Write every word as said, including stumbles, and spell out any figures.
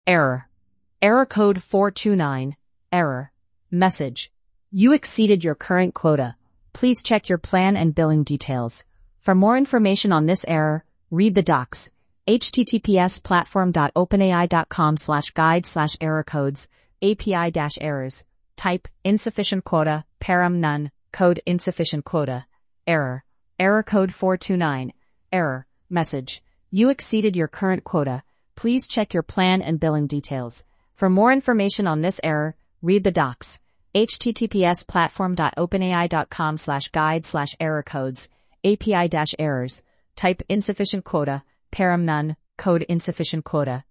Error. Error code four two nine. Error. Message. You exceeded your current quota. Please check your plan and billing details. For more information on this error, read the docs. https platform.openai.com slash guide slash error codes, A P I dash errors. Type, insufficient quota, param none, code insufficient quota. Error. Error code four two nine. Error. Message. You exceeded your current quota. Please check your plan and billing details. For more information on this error, read the docs. https platform.openai.com slash guide slash error codes, A P I dash errors. Type insufficient quota, param none, code insufficient quota.